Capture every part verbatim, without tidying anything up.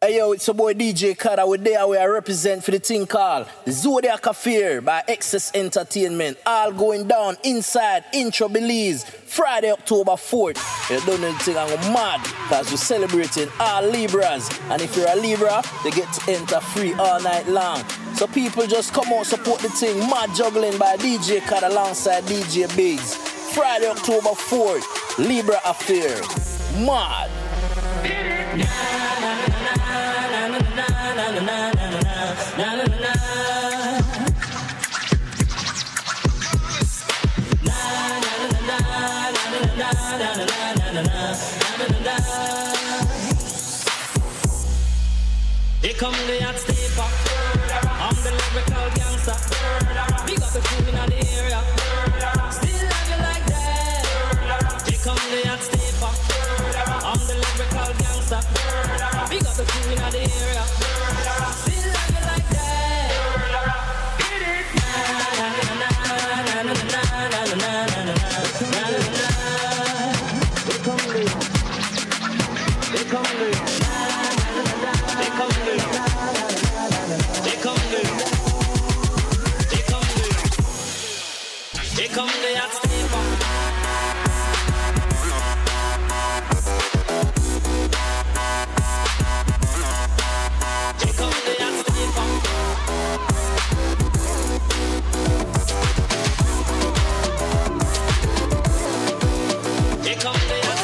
Hey yo, it's your boy D J Kada. We're there where I represent for the thing called the Zodiac Affair by Excess Entertainment. All going down inside Intro Belize, Friday, October fourth. You don't know the thing, I'm mad because we're celebrating all Libras. And if you're a Libra, they get to enter free all night long. So people just come out, support the thing. Mad juggling by D J Kada alongside D J Biggs. Friday, October fourth, Libra Affair. Mad. Here come the hot stepper. I'm the lyrical gangster. Big up the crew in the area. Still love you like that. Here come the hot stepper. I'm the lyrical gangster. Big up the crew in the area. Still love you like that. Hit it. Na na na na na na na na na na na. Here come the. Here come the. They come to They come to They come to They come to that stepper. They come to that stepper. They come to that stepper.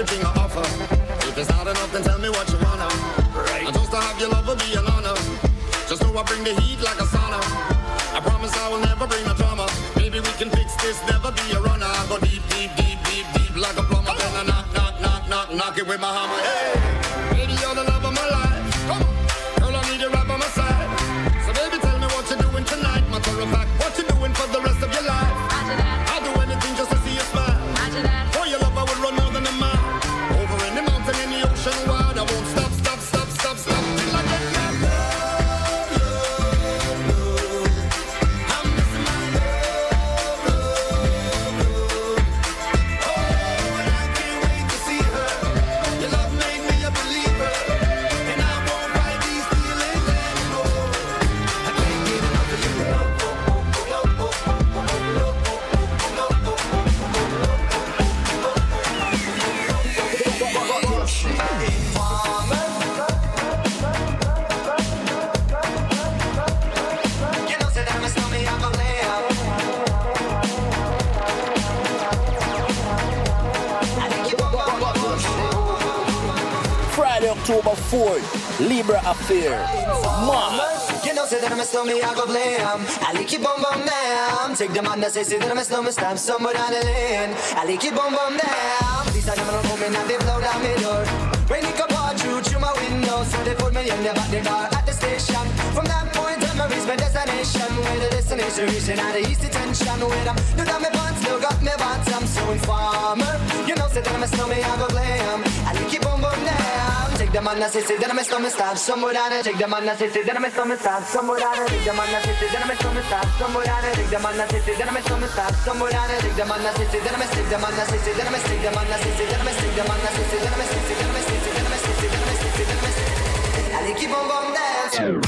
everything I offer. If it's not enough, then tell me what you wanna. Right. And just to have your love will be an honor. Just know I bring the heat like a sauna. I promise I will never bring no drama. Maybe we can fix this, never be a runner. I go deep, deep, deep, deep, deep like a plumber. Then I knock, knock, knock, knock, knock it with my hammer. Hey, baby, you're the love of my life. Come on, girl, I need you right by my side. So baby, tell me what you're doing tonight. Matter of fact, what you doing for the rest of your life. Roger that. I'll do anything just to see you smile. Roger that. For your love, I would run more than a mile. Over in the mountain, in the ocean wide. I won't stop, stop, stop, stop, stop. Till I get my love, love, love. I'm missing my love, love, love. Oh, and I can't wait to see her. Your love made me a believer, and I won't fight these feelings anymore. I can't get enough of you. Oh, oh, oh, oh, oh, oh, oh, oh, oh, oh, Friday, October fourth, Libra Affair. Ma. You know, say that I'm a snowman, I go blam. I like you bum bum down. Take the man that say, say that I'm a snowman, stamp somewhere down the lane. I like you bum bum down. These are them on home and they blow down my door. Rain it come out through through my window, so they put me in the back the car at the station. From that point on, I reach my destination. Where the destination reaching out the east detention. Where I'm look down my pants, look up my bottom. So informer, you know, say that I'm a snowman, I go blam. I like you bum bum down. Take the man that say, say that I'm a snowman, stamp somewhere down there. Take the man that say, say that I'm a snowman, stamp somewhere down there. Take the man that say, say that I'm a snowman, stamp somewhere down there. Take the man that say, say that I'm a snowman, stamp somewhere down there. Take the man that say, say that I'm a stick, the man that say, say that I'm a stick, the man that say, say that I'm a stick, the man that say, say that I'm a stick, say that I'm a stick, say that I'm a stick, say that I'm a stick, say that I'm a stick. I like you bum bum dance.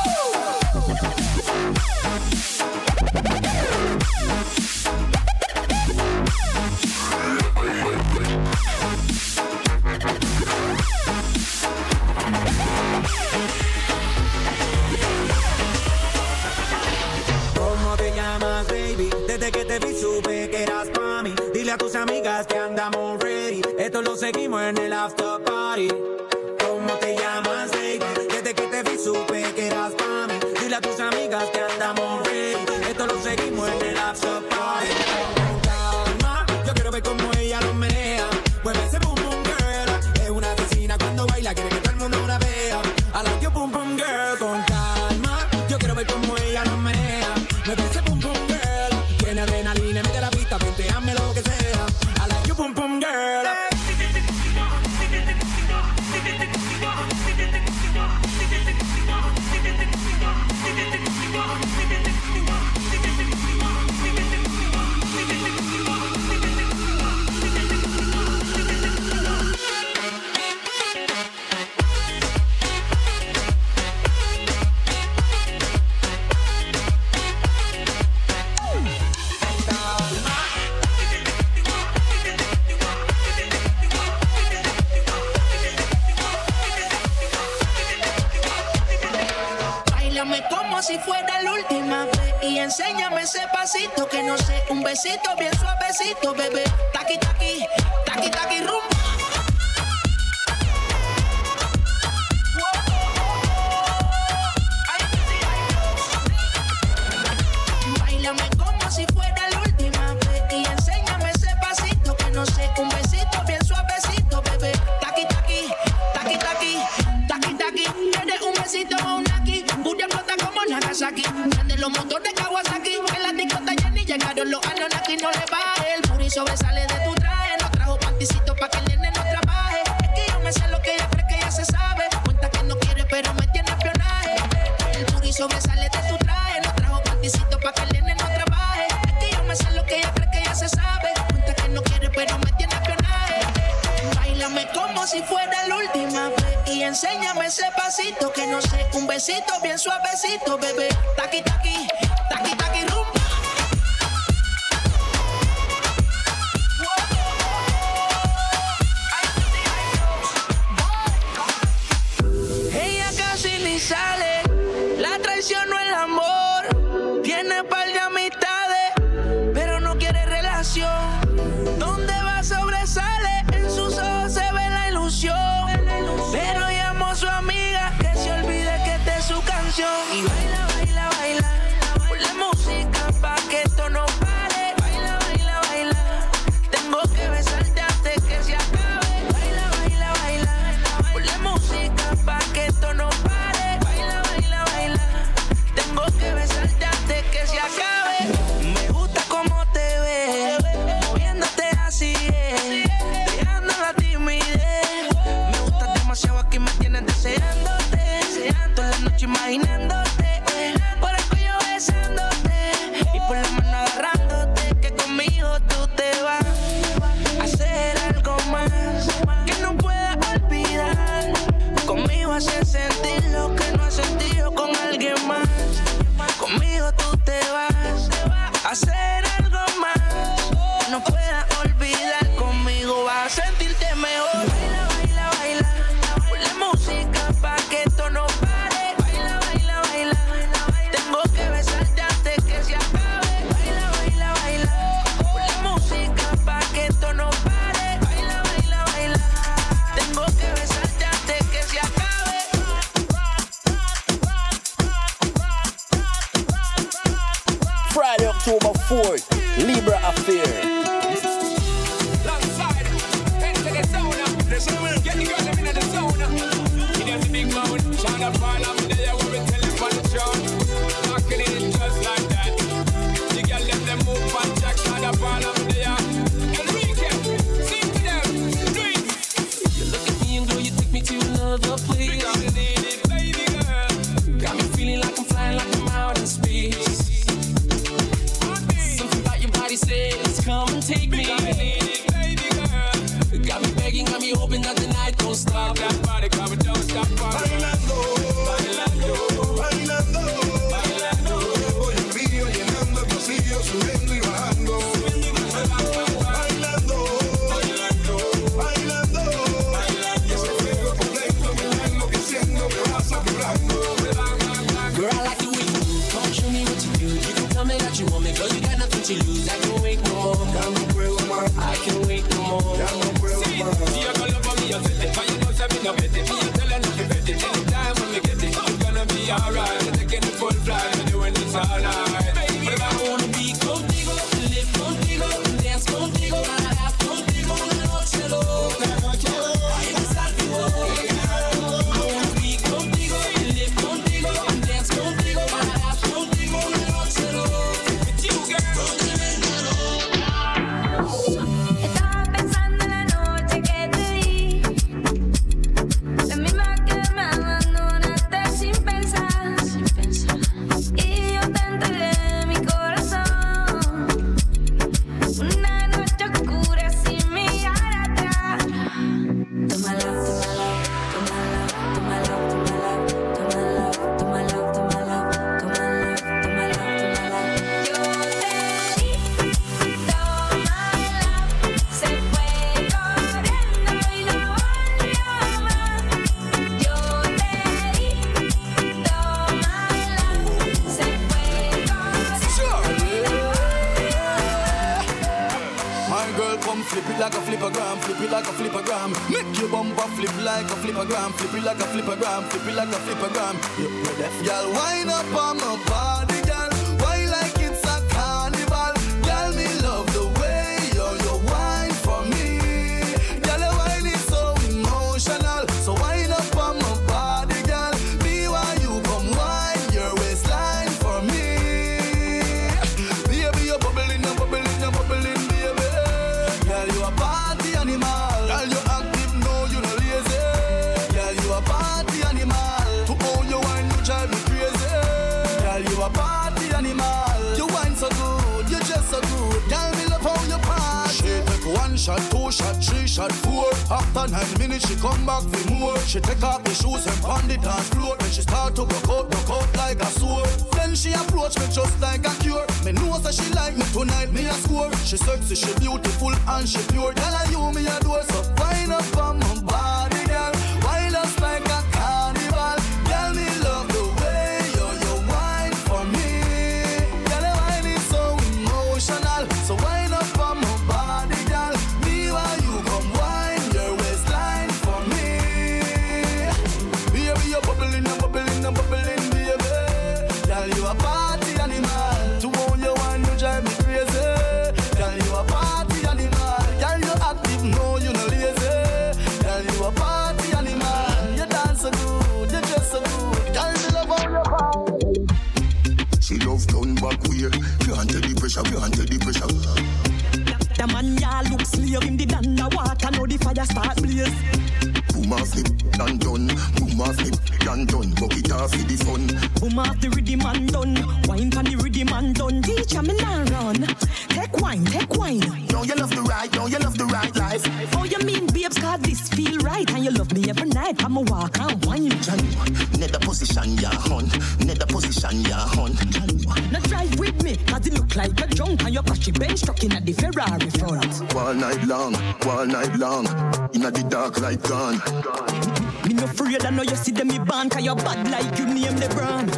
¿Cómo te llamas, baby? Desde que te vi supe que eras pa' mí. Dile a tus amigas que andamos ready. Esto lo seguimos en el after party. ¿Cómo te llamas, baby? Desde que te vi supe que eras pa' mí. Dile a tus amigas que andamos ready. Esto lo seguimos en el after party. Con calma, yo quiero ver cómo ella lo menea. Mueve ese boom boom girl. Es una asesina cuando baila, quiere que todo el mundo la vea. I like your boom boom girl. Con calma, yo quiero ver cómo ella lo menea. Mueve ese boom boom girl. Tiene adrenalina, mete la pista, ponteame lo que sea. I like your boom boom girl. Como si fuera la última vez y enséñame ese pasito que no sé, un besito bien suavecito, bebé. Taqui taqui, taqui taqui rumba. Báilame como si fuera la última vez y enséñame ese pasito que no sé, un besito bien suavecito, bebé. Taqui taqui, taqui taqui, taqui taqui. Quieres un besito o un aquí, Buria flota como Nagasaki. Prende los motores Kawasaki. En la discota Jenny llegaron los Anunnaki. No le baje, el puri sobresale de tu traje. No trajo panticito pa' que el nene no trabaje. Es que yo me sé lo que ella cree que ella se sabe. Cuenta que no quiere pero me tiene espionaje. El puri sobresale de tu traje. No trajo panticito pa' que el nene no trabaje. Es que yo me sé lo que ella cree que ella se sabe. Cuenta que no quiere pero me tiene espionaje. Báilame como si fuera la última vez y enséñame ese pasito que no sé, un besito bien suavecito, bebé. Taqui taqui, taqui taqui rumba. Ella casi ni sale, la traición no el amor. Tiene par de amistades, pero no quiere relación. Donde va sobresale, en sus ojos noche imaginándote, por el cuello besándote y por la mano agarrándote, que conmigo tú te vas a hacer algo más que no puedas olvidar. Conmigo hacer sentir lo que no has sentido con alguien más. Conmigo tú te vas a hacer algo más que no puedas olvidar. Conmigo vas a sentirte mejor. Baila, baila, baila, ponle música pa' que esto no pare. Baila, baila, baila, tengo que besarte antes que se acabe. Baila, baila, baila, ponle música pa' que esto no pare. Baila, baila, baila, tengo que besarte antes que se acabe. Friday, October fourth, Libra Affair. Get the girl them in the zone. It has a big mound. Shout out for them there where we tell them on the show. Knocking it just like that. The girl them them move on track. Shout out for them there. Enrique, sing to them. Do it. You look at me and girl, you take me to another place. Because you need it, baby girl. Got me feeling like I'm flying like I'm out in space. Something about your body says, come and take me. Because you need it, baby girl. Got me begging, got me hoping that the night don't stop. That body coming, don't stop. Bailando, bailando, bailando, bailando. Voy en vídeo llenando el pasillo, subiendo y bajando. Bailando, bailando, bailando, bailando. Y ese fuego por dentro me va enloqueciendo, me va saturando. Girl, I like the way you move. Come on, show me what you do. You can tell me that you want me, girl. You got nothing to lose. I can't wait no more. Ya no puedo más. I can't wait no more. Ya no puedo más. See, you're gonna love me, you'll set it. But you know, say me no bet it. Me, you tell her not to bet it. Anytime when we get it, it's gonna be alright. We're taking the full flight, we're doing this all night. Baby, I wanna be contigo, live contigo, dance contigo, laugh contigo, una noche loca. Ay, besar tu boca. I wanna be contigo, live contigo, dance contigo, laugh contigo, una noche loca. With you, girl. Estaba pensando en la noche que te di, la misma que me abandonaste sin pensar, y yo te entregué mi corazón. Una noche oscura sin mirar atrás. Toma love, toma love, toma love, toma love, toma love, toma love, toma love, toma love, toma love, toma love. Yo te di, toma love, se fue corriendo y no volvió más. Yo te di, toma love, se fue corriendo y no My girl, come flip it like a flippergram, flip it like a flippergram. Make your bumper flip like a flippergram, flip it like a flippergram, flip it like a flippergram. You ready? Girl, wind up on my body, girl. Why like it's a carnival? Girl, me love the way you you wine for me. Girl, your wine is so emotional. So wind up on my body, girl. Me why you come wine your waistline for me. Baby, you're bubbling, you're bubbling, you're bubbling, baby. Girl, you a party animal. Girl, you active, no, you no lazy. Girl, you a party animal. To own your wine, you drive me crazy. Girl, you a party animal. You wine so good, you just so good. Girl, me love how you party. She take one shot, two shot, three shot, four. After nine minutes, she come back for more. She take off the shoes and pound it on floor. Then she start to rock out, rock out like a sword. Then she approach me just like a cure. Me know that she like me tonight, me a score. She sexy, she beautiful and she pure. Girl, I you me a door, so wind up on my body, girl. Wind us like a carnival. Girl, me love the way you you wine for me. Girl, your wine is so emotional. So wind up on my body, girl. Me why you come wine your waistline for me. Baby, you're bubbling, you're bubbling, you're bubbling, baby. Girl, you a party animal. To own your wine, you drive me crazy. Girl, you a party animal. Girl, you active, no, you no lazy. Girl, you a party animal. You dance so good, you dress so good. Girl, me love how you party. She love turn back way. Can't tell the pressure, can't tell the pressure. The man ya look slave in the underwater. Now the fire start blaze. Boom off flip, and done. Boom off flip, and done. Bucket off for the fun. Boom off the rhythm and done. Wine pan the rhythm and done. Teacher me now run. Take wine, take wine. Don't you love the right, don't you love the right life? Oh, you mean babes, cause this feel right. And you love me every night. I'ma walk and wine. Nether position, ya hun. Nether position, ya hun. Now drive with me, cause it look like a drunk. And your cushy bench stuck in at the Ferrari front. All night long, all night long. In the dark like gone. Me no afraid, I know you see them me band. Cause you're bad like you name the brand.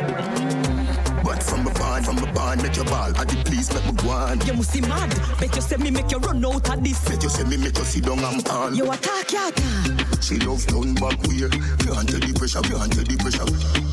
But from the barn, from the barn, make your ball. I did please make me go on. You must be mad. Bet you say me make you run out of this. Bet you say me make you sit down and pan. You attack, you attack. She love turn back way. Can't tell the pressure, can't tell the pressure.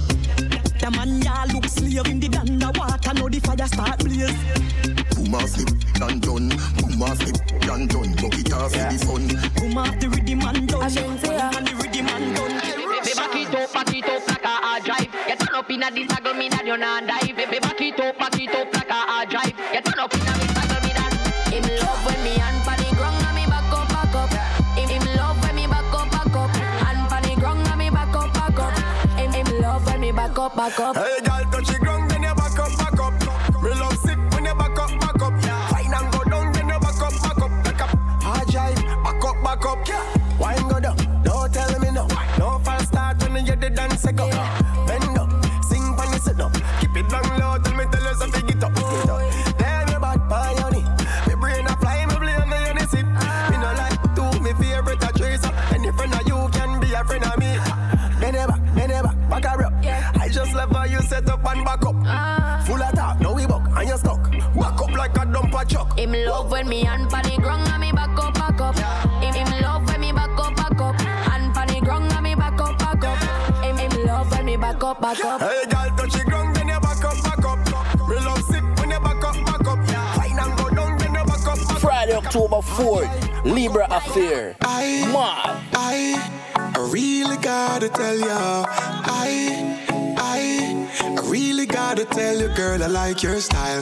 The man ya look slave in the underwater. Now the fire start blaze. Boom off the and done. Boom off the and done. Bucket off yeah. the fun. Boom off the rhythm and done. I can say ya. And the rhythm and done. Baby, back it up, back it up like a hard drive. You turn up in a this saddle, me that you not dive. Baby, back it up, back it up like a hard drive. You turn up in a this saddle, me that. Him love when me hand pan the ground and me back up, back up. Him, him love when me back up, back up. Hand pan the ground and me back up, back up. Him, him love when me back up, back up. Hey, girl, touch the ground, then you back up, back up. Me love sick when you back up, back up. Fine and go down, then you back up, back up. Back up, hard drive, back up, back up. Wine go down, don't tell me no. No false start when you the dance go. Bend up, sing when you sit up. Keep it down low till me tell you something get up. Get up. Tell me about my honey. Me brain a fly, me blame me on the sip. Me no like to me favorite a trace up. Any friend of you can be a friend of me. Bend it back, bend it back, back her up. I just love how you set up and back up. Ah. Full attack, now we buck and you stuck. Back up like a dumper truck. Him love when me hand pan the ground and me back up, back up. Him, him love when me back up, back up. Hand pan the ground and me back up, back up. Him, him love when me back up, back up. Hey, girl, touch the ground, then you back up, back up. Me love sick when you back up, back up. Fine and go down, then you back up, back up. Friday, October fourth, Libra Affair. I, Mad. I, I really gotta tell ya. I, I, I really gotta tell you, girl, I like your style.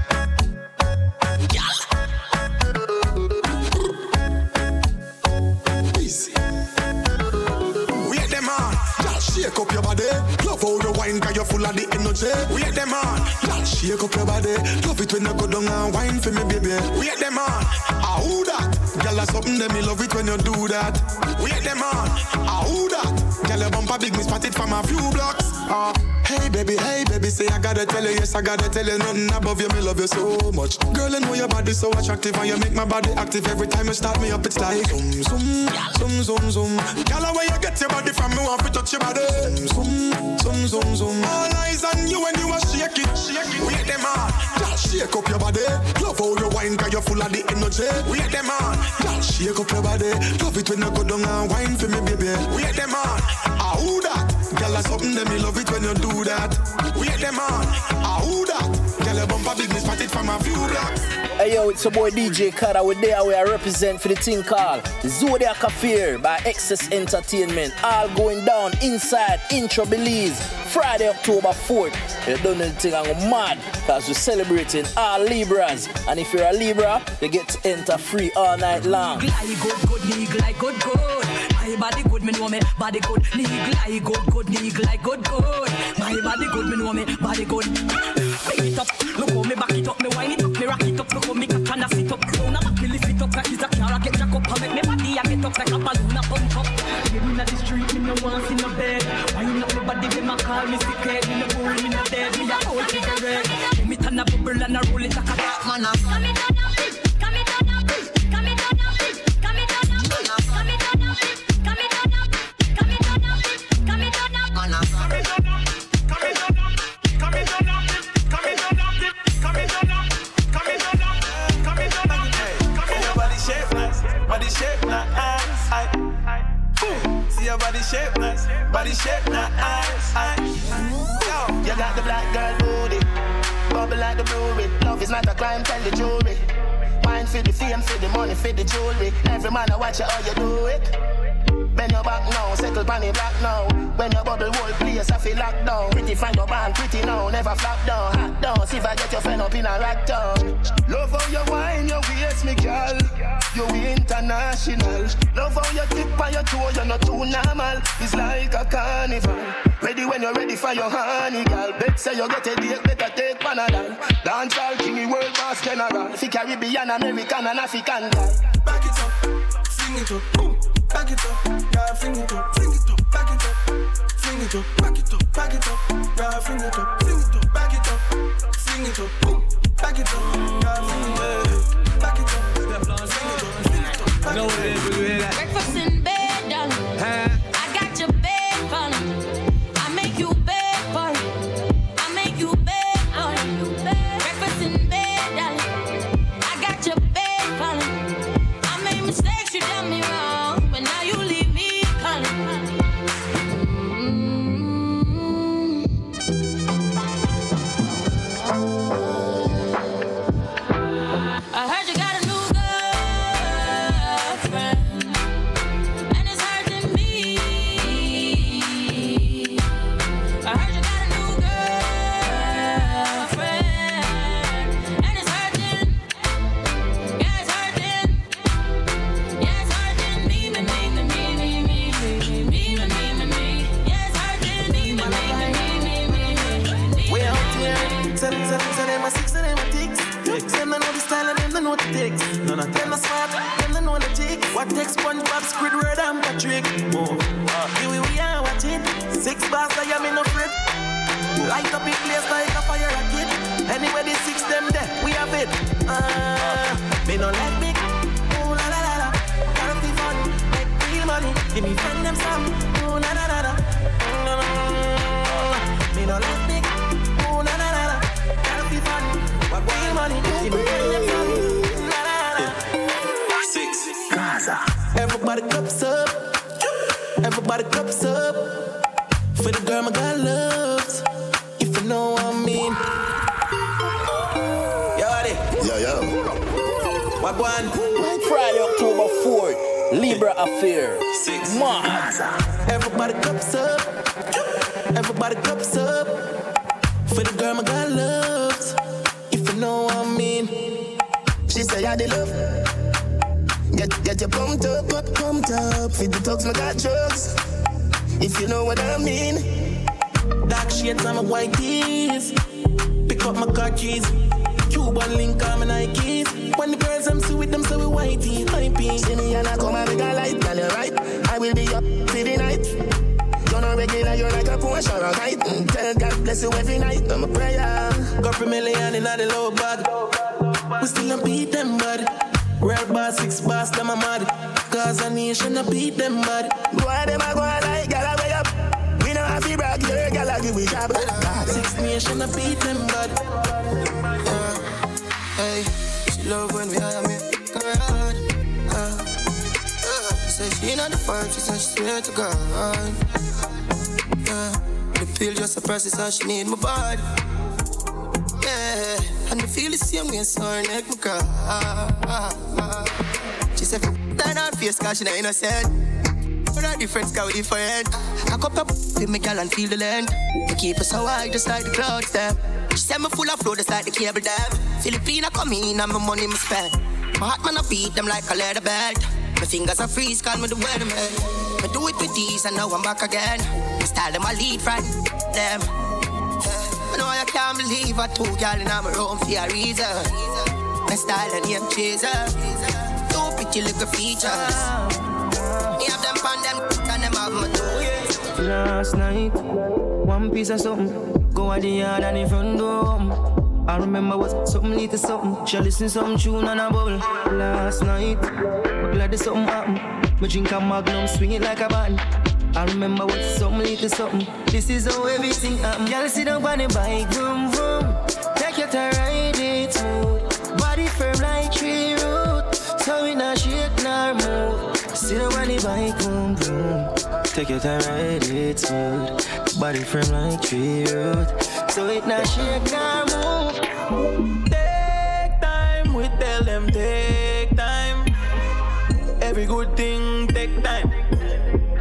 Shake up your body, love how you wine, cause you're full of the energy. Wait them on, girl, shake up your body, love it when you go down and wine for me, baby. Wait them on, ah who that? Girl, that's something that me love it when you do that. Wait them on, ah who that? Girl, your bumper big, me spot it from a few blocks. Ah, hey baby, hey baby, say I gotta tell you, yes I gotta tell you, nothing above you, me love you so much. Girl, I know your body's so attractive and you make my body active every time you start me up. It's like zoom, zoom, zoom, zoom, zoom. Girl, where you get your body from, me want to touch your body. Zoom, zoom, zoom, zoom. All eyes on you when you are shake it, shake it. Wait them on, girl, shake up your body. Love how you wine, cause you're full of the energy. Wait them on, girl, shake up your body. Love it when you go down and wine for me, baby. Wait them on, ah who that? Girl, that's something that me love it when you do that. Wait them on, ah who that? Girl, your bumper big, me spot it from a few blocks. Hey yo, it's your boy D J Kara. We're there where I represent for the thing called Zodiac Affair by Excess Entertainment. All going down inside Intro Belize, Friday, October fourth. You don't know the thing, I'm mad because we're celebrating all Libras. And if you're a Libra, you get to enter free all night long. Glide good, good, nigga like good, good. My body good, me know me body good. Nigga like good, good, nigga like good, good. My body good, me know me body good. Bring it up, look how me back it up, me wine it up, me rock it up, look how me cock and I sit up. Round and back me lift it up like it's a car, I get jack up and make me body I get up like a balloon, I pump up. Get me in the street, me no want in the bed. Wine up my body, them a call me sick head. Me no worry, me no dead, me a hold cigarette. Give me turn a bubble and a roll it like a dark man. Come it down, come it down, come it down, come it down, come it down, come it down, come it down, come it down, come it down. Body shape, not eyes. I see your body shape, nice. Body shape, not eyes. I yo, you got the black girl booty, bubble like the brewery. Love is not a crime, tell the jury. Mind for the fame, for the money, for the jewelry. Every man I watch you how you do it. Bend your back now, settle pan the black now. When your bubble whole place, I feel locked down. Pretty find your band, pretty now, never flop down. Hot down, see if I get your friend up in a rack down. Love how you wine, your waist, me girl. You international. Love how you tip on your toe, you're not too normal. It's like a carnival. Ready when you're ready for your honey, girl. Bet say you get a date, better take Panadol. Dance all king, world boss general. Fi Caribbean, American and African girl. Back it up, fling it up, boom. Back it up, yeah, fling it up, fling it up, back it up, fling it up, back it up, back it up, yeah, fling it up, fling it up, back it up, fling it up, boom. Back it up, yeah, fling it up, back it up, fling it up, fling it up, back it up. Breakfast in bed, darling. I got your bed falling. I make you bed falling. I make you bed falling. Breakfast in bed, darling. I got your bed falling. I made mistakes, you done me wrong, but now you leave me calling. I heard you got a new girlfriend, and it's hurting me. I heard you got a new girlfriend, and it's hurting. Yeah, it's hurting. Yeah, it's hurting me, me, me, me, me, me, me, me, me, me, me, me. Yeah, it's hurting me, me, me, me, me, me, me. We out here, send, send, send them a six, send them a ticks. Them they know the style and them they know the takes. None of them are smart, them they know the jigs. What takes SpongeBob, Squidward and Patrick? Oh, here we we are watching. Six bars I am in a fret. Light up in place like a fire rocket. Anyway the six them there, we have it. Uh, me no let me. Oh la la la la. Gotta be fun, make real money. Give me friend them some. Oh la la la la. Me no let me. Oh la la la la. Gotta be fun. What real money? Give me friend them some. La la la. Six. Gaza. Everybody cups up. Everybody cups up. For the girl my God loves. If you know what I mean. Yo, Adi. Yo, yo. What one? Friday, October fourth, Libra Affair. Six. Mad. Everybody cups up. Everybody cups up. For the girl my God loves. If you know what I mean. She say I the love. Get get your pumped up, up, pumped up. Feed the talks, my got drugs. If you know what I mean. Dark shades on my white tees. Pick up my car keys. Cuban link on my Nikes. When the girls I'm see with them, so we white tees, high peas. See me and I come and make a light, girl, you're right. I will be up for the night. You're not regular, you're like a Porsche or a kite. Mm, tell God bless you every night, I'm a prayer. Got for million in the low bag. We still a beat them bad. Rare bar, six bars, them a mad. Cause a nation a beat them bad. Go on, them a go on like, girl, way up. We know how to brag, your girl, I give we job. Six nation a beat them bad. Uh, hey, she love when we are me, girl. Uh, uh, say she not the five, she said she swear to God. Uh, the pill just a process, how she need my body. Yeah, and I feel the same way, so her neck my car. She said, turn on face, cause she not innocent. But our difference, cause we different. I cup up with my girl and feel the land. They keep us so high, just like the clouds there. She said me full of flow, just like the cable dam. Filipina come in and my money me spend. My heart man I beat them like a leather belt. My fingers are freeze, call me the weatherman. I do it with these and now I'm back again. My style them I lead from them. I know I can't believe I two girl in my room for a reason. My style and name chaser. Two pretty little features. Me have them pan them and them have my two. Last night, one piece of something. Go at the yard and the front door. I remember was something little something. She listen some tune and a bubble. Last night, but glad there's something happen. Me drink a magnum, swing it like a band. I remember what something little something. This is how everything happen. Y'all sit down on the bike, vroom vroom. Take your time, ride it smooth. Body firm like tree root, so we not shake nor move. Sit down on the bike, vroom vroom. Take your time, ride it smooth. Body firm like tree root, so it not shake nor move. Take time, we tell them take time. Every good thing take time.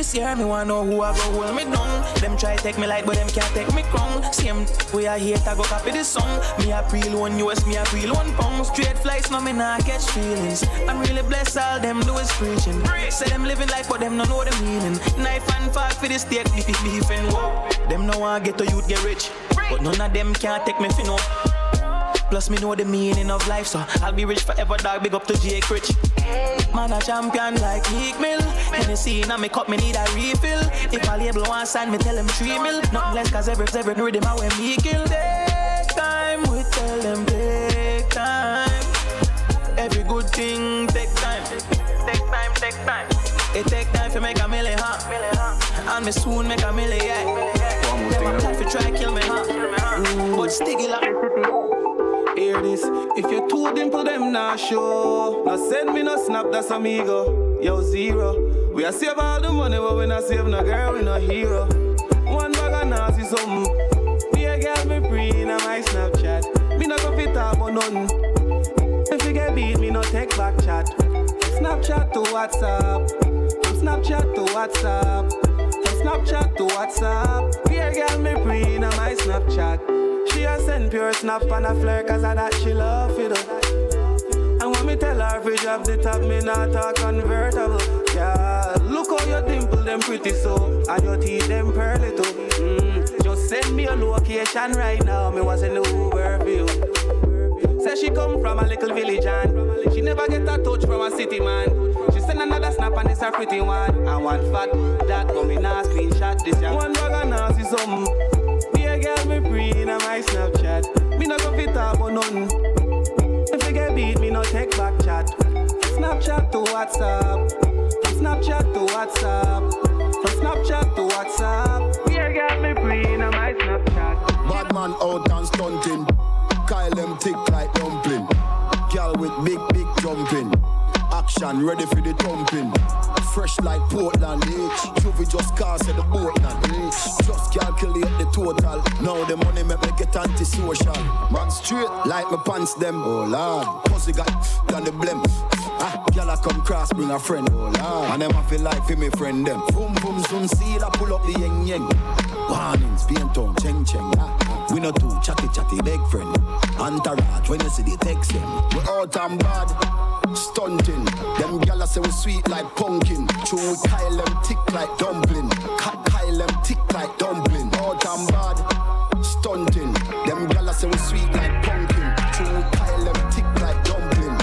this year, me wanna know who I go hold me down. Them try take me like, but them can't take me crown. Same we are here to go copy this song. Me a real one U S, me a real one pound. Straight flights, no me nah catch feelings. I'm really blessed, all them do is preaching. Say them living life, but them no know the meaning. Knife and fork for the steak, beef, beef and whoa. Them no want get to youth get rich, but none of them can't take me fin up. Plus me know the meaning of life, so I'll be rich forever, dog. Big up to J. Critch. Man a champion like Meek Mill. Hennessy in me cup, me need a refill. If a label want sign, me tell them three mil. Nothing less, cause every, every rhythm I wear me kill. Take time, we tell them take time. Every good thing take time. Take time, take time. It take time to make a million, huh? And me soon make a million, yeah. Never try to try kill me, huh? Mm, but sticky like hear this, if you too dimple them nah show. Now send me no snap, that's amigo. Yo zero, we a save all the money, but we not save no girl, we no hero. One bag of nazi something. Me a girl me free in my Snapchat. Me not go fit up on none. If you get beat, me no take back chat. Snapchat to WhatsApp. From Snapchat to WhatsApp. From Snapchat to WhatsApp. Me a girl me free in my Snapchat. She a send pure snap and a flare, cause of that she love it up. And when me tell her if we drop the top, me not talk convertible. Yeah, look how your dimple them pretty so, and your teeth them pearly too. Mm. Just send me a location right now, me was in the Uber for you. Say she come from a little village and she never get a touch from a city man. She send another snap and it's a pretty one. And one fat that go me nah screenshot this young. One bag of nasty something. Me a girl me free in my Snapchat. Me no go fit up on none. If you get beat, me no take back chat. Snapchat to WhatsApp. From Snapchat to WhatsApp. From Snapchat to WhatsApp. Me a girl me free in my Snapchat. Bad man out and stunting. Kyle them thick like dumpling. Girl with big, big jumping. Action ready for the thumping. Fresh like Portland, eh? Juvie just cast at the boat now, eh? Just calculate the total. Now the money make me get antisocial. Man straight like my pants them, oh lord. Pussy got done the blem. Ah, girl I come cross, bring a friend, oh lord. And them I feel like for me friend them. Boom boom soon seal I pull up the yeng yeng. Warnings, paint on, cheng cheng. Ah, ah. We not too chatty chatty big friend. Entourage when you see the text them. We out and bad, stunting. Them gyal say we sweet like pumpkin. True we Kyle them thick like dumpling. Kyle them thick like dumpling. Out and bad, stunting. Them gyal say we sweet like pumpkin. True we Kyle them thick like dumpling.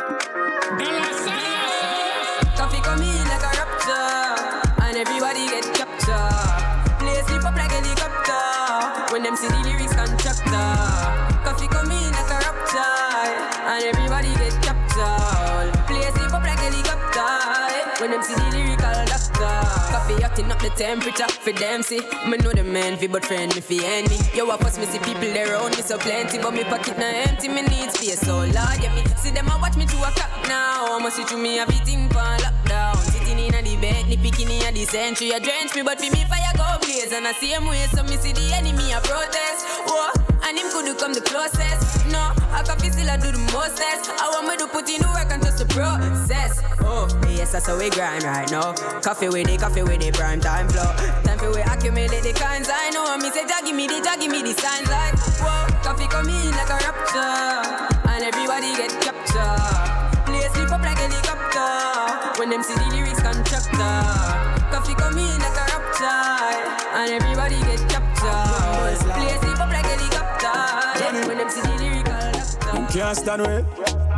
Coffee come in like a raptor, and everybody get captured. Play sleep up like a helicopter when them see the lyrics constructor. Coffee come in like a raptor, and everybody get captured. Play sleep up like a helicopter when them see the lyrical doctor. Coffee hotting up the temperature for them see. Me know the man fi but friend me fi enemy. Yo I pass me see people there around me so plenty, but me pocket na empty. Me need space so Lord yeah me see them a watch me through a clock now. I'ma see through me everything for lockdown. Sitting in a the bed, the bikini a the century. A drench me but fi me fire go blaze. And I same way so me see the enemy a protest. Whoa, and him could come the closest. No, I coffee still I do the mostest. I want me to put in the work and just the process. Oh, yes that's how we grind right now. Coffee with it, coffee with it, prime time flow. Time for we accumulate the kinds I know. Me say jaggy me the, jaggy me the signs like whoa. Coffee come in like a rapture, and everybody get captured. Play sleep up like a helicopter when them see the lyrics constructor. Coffee come in like a rapture, and everybody get captured. Play sleep up like a helicopter when them see the lyrical doctor. You can't stand with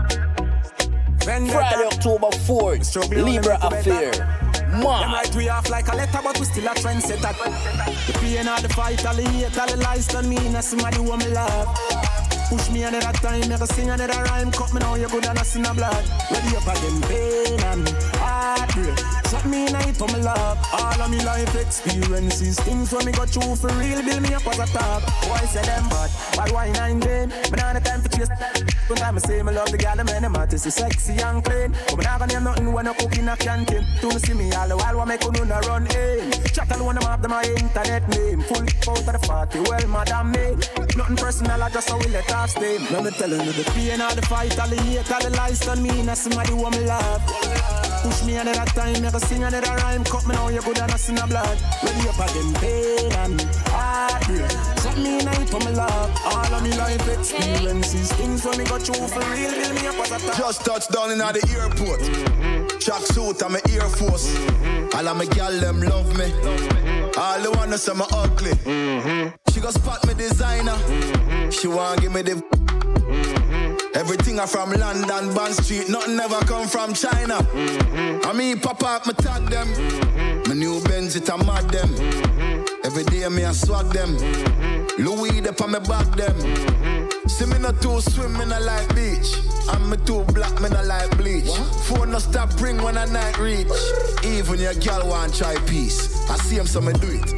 Friday, October fourth, Libra Affair. Them right we off like a letter, but we still a trendsetter. The pain of the fight, all the hate, all the lies done mean as somebody want me love. Push me another time, never sing another rhyme. Cut me now, you good and I see no blood. Ready up again, pain and heartbreak. Shot me in a hit for me love. All of me life experiences, things when me go through for real, build me up as a top. Why say them bad? Why why nine them? But now the time for chase. One time I say me love the gal, the man, the mat is so sexy and clean. But me not gonna name nothing when I cook in a canteen. To see me all the while, what make you no run in. Chat alone, them have them my internet name. Full out of the party, well, madam me. Nothing personal, I just how we let off steam. Let me tell you the pain of the fight, all the hate, all the lies done mean as somebody want me love. Push me another time, you go sing another rhyme. Cut me now, you good and us in the blood. Ready up again, pain and heartbreak. Something me night for me love. All of me life experiences, things when me got you for real, build me up as a top. Just touched down in the airport. Track suit and my Air Force. All of my gal them love me. All the ones say me ugly. She go spot me designer. She want give me the. Everything I from London, Bond Street. Nothing ever come from China. I mean pop up, me tag them. My new Benz it a mad them. Every day me I swag them. Louis they on me back them. See me not too swim, me not like beach. And me too black, me not like bleach. What? Phone no stop ring when I night reach. Even your girl want try peace. I see him, so me do it.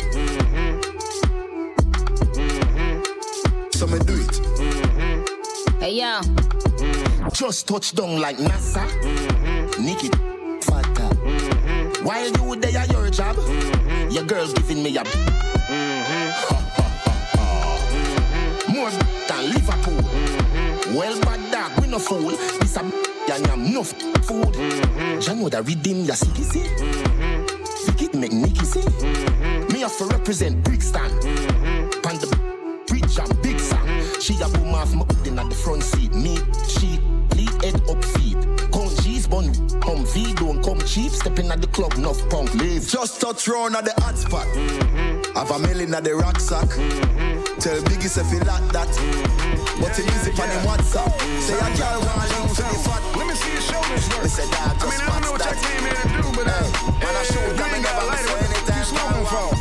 So me do it. Hey yo. Just touch down like NASA. Nikki Fata. While you there at your job, your girl giving me a more than Liverpool. Well, bad dog, we no fool. This a and I'm enough food. You know that redeem your city, see? Forget make Nicky see? Me have to represent Brixton. Pan the bridge and big song. She a boom off my in at the front seat. Me, she, lead head up feet. Count G's bun, come V, don't come cheap. Stepping at the club, enough punk, leave. Just touch round at the hot spot. Have a million at the rucksack. Tell Biggie if he like that. But he music on him WhatsApp. Say a girl want link to the fat. Let me see your shoulders work. Say that, I mean, I don't know what you came here to do, but uh, man, I show them and never miss anytime. You smoking from?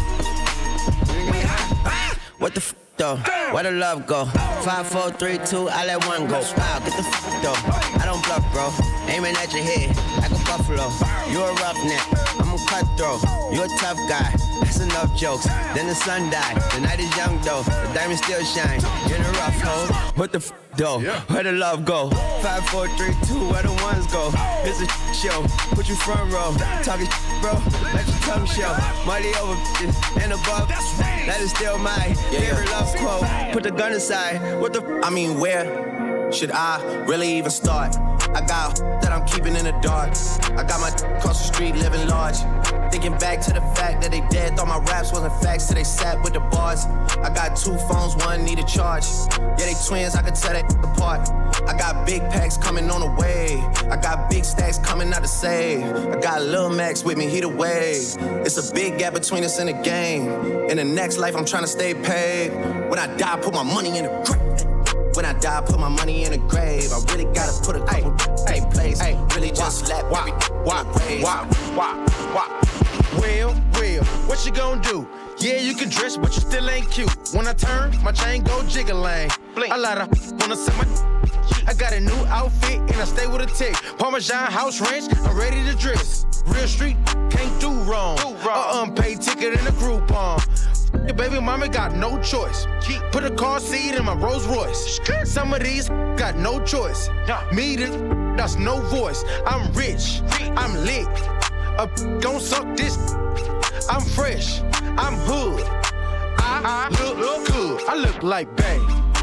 What the f*** though? Where the love go? Five, four, three, two, I let one go. Wow, get the f*** though. I don't bluff, bro. Aiming at your head like a buffalo. You a roughneck, I'm a cutthroat. You a tough guy. That's enough jokes. Then the sun died. The night is young though. The diamond still shine. You're in a rough hole. What the f*** though? Where the love go? Five, four, three, two, where the ones go? It's a show. Put you front row. Talking bro. Let your tongue show. Money over and above. That is still my favorite love quote. Put the gun aside. What the f- I mean, where should I really even start? I got that I'm keeping in the dark. I got my across the street living large. Thinking back to the fact that they dead. Thought my raps wasn't facts till they sat with the bars. I got two phones, one need a charge. Yeah, they twins, I could tell they apart. I got big packs coming on the way. I got big stacks coming out to save. I got Lil Max with me, he the wave. It's a big gap between us in the game. In the next life, I'm trying to stay paid. When I die, put my money in the grave. When I die, put my money in the grave. I really gotta put a couple in place. Ay, really just slap every why, why, why, why? Well, well, what you gonna do? Yeah, you can dress, but you still ain't cute. When I turn, my chain go jiggling. A lot of wanna see my. I got a new outfit and I stay with a tick. Parmesan house ranch, I'm ready to dress. Real street, can't do wrong. Do wrong. A unpaid ticket in a Groupon. Your baby mama got no choice. Put a car seat in my Rolls Royce. Some of these got no choice. Me, that's no voice. I'm rich, I'm lit. A gon' suck this. I'm fresh, I'm hood. I look, look good. I look like Bay.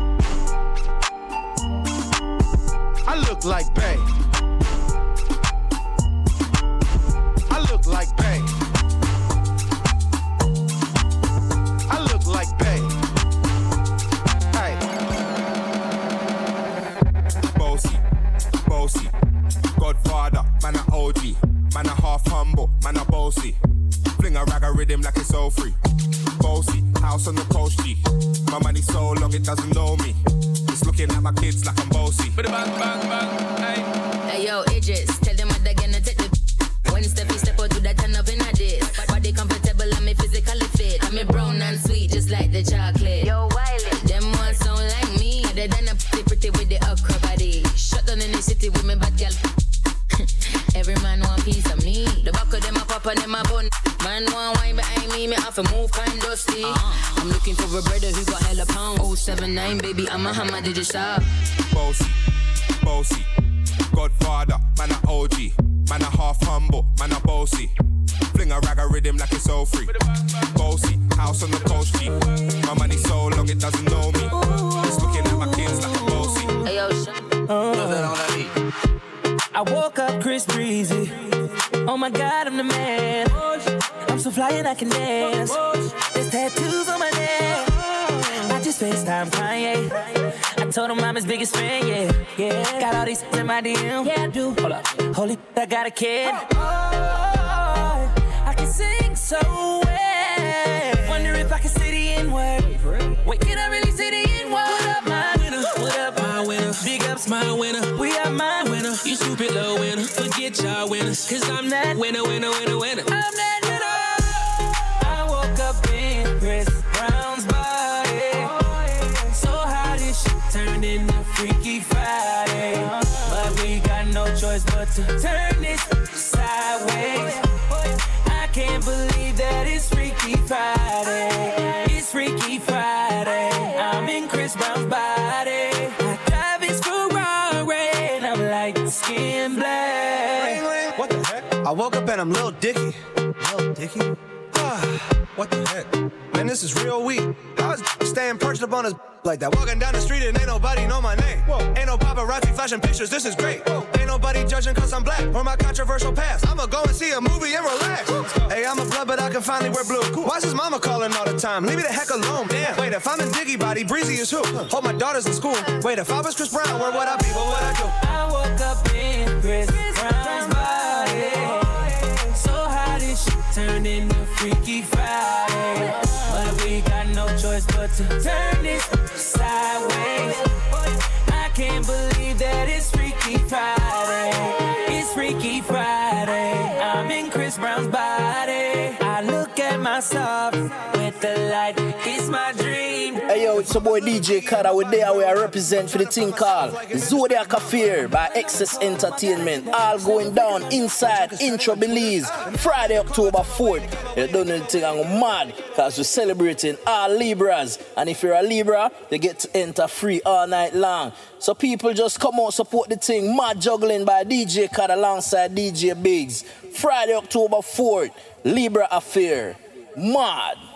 I look like Bay. I look like Bay. I look like Bay. Hey. Bossy, bossy, Godfather, man a O G, man a half humble, man a bossy. Fling a rag a rhythm like it's all free. Bossy, house on the coast G. My money so long it doesn't know me. It's looking at my kids like I'm bossy. Bang, bang, bang, hey. Hey yo, Idris, tell them what they're gonna take the. When Steffi step out, do that turn up in a dish. Body comfortable and me physically fit. I'm a brown and sweet, just like the chocolate. Yo, Wiley. Them ones sound like me. They done a pretty pretty with the okra body. Shut down in the city with me bad girl. Every man want piece of me. The back of them a pop and them a bun. Man want wine behind me, me have to move kind dusty. Uh-huh. I'm looking for a brother who got hella pound. oh seven nine, baby, I'm a hammer, did you stop? Bossy, bossy, Godfather, man a O G, man a half humble, man a bossy. Fling a rag a rhythm like it's all free. Bossy, house on the coast G. My money so long it doesn't know me. It's looking at my kids like a bossy. Hey yo, uh, I woke up Chris Breezy. Oh my God, I'm the man. I'm so fly and I can dance. There's tattoos on my neck. I just FaceTime Kanye. I told him I'm his biggest fan, yeah, yeah. Got all these in my D M, yeah I do. Hold up, holy, I got a kid. Oh, I can sing so well. Wonder if I can say the N-word. Wait, can I really say the N-word? What up, my winner? What up, my winner? Big ups, my winner. We are my winner. You stupid little winner. Forget y'all winners. Cause I'm that winner, winner, winner, winner. I'm that winner. I woke up in Chris Brown's body. So how this shit turned into Freaky Friday. But we got no choice but to turn this sideways. I can't believe that it's Freaky Friday. It's Freaky Friday. I'm in Chris Brown's body. I drive his Ferrari and I'm like skin black. What the heck? I woke up and I'm Lil Dicky. Lil Dicky? What the heck? Man, this is real weak. I was staying perched up on his like that. Walking down the street and ain't nobody know my name. Whoa. Ain't no paparazzi flashing pictures, this is great. Whoa. Ain't nobody judging cause I'm black or my controversial past. I'ma go and see a movie and relax. Hey, I'm a blood, but I can finally wear blue. Cool. Why's his mama calling all the time? Leave me the heck alone. Damn. Wait, if I'm in Diggy Body, Breezy is who? Hold my daughters in school. Wait, if I was Chris Brown, where would I be? What would I do? I woke up in Chris Brown's body. So how this shit turned into Freaky Friday. But we got no choice but to turn this sideways. I can't believe that it's Freaky Friday. It's Freaky Friday. I'm in Chris Brown's body. I look at myself with the light. It's my dream. Hey yo, it's your boy D J Kada. We're there where I represent for the thing called Zodiac Affair by Excess Entertainment. All going down inside Intro Belize Friday, October fourth. You don't know the thing, I'm mad because we're celebrating all Libras. And if you're a Libra, you get to enter free all night long. So people just come out, support the thing. Mad juggling by D J Kada alongside D J Biggs. Friday, October fourth, Libra Affair. Mad.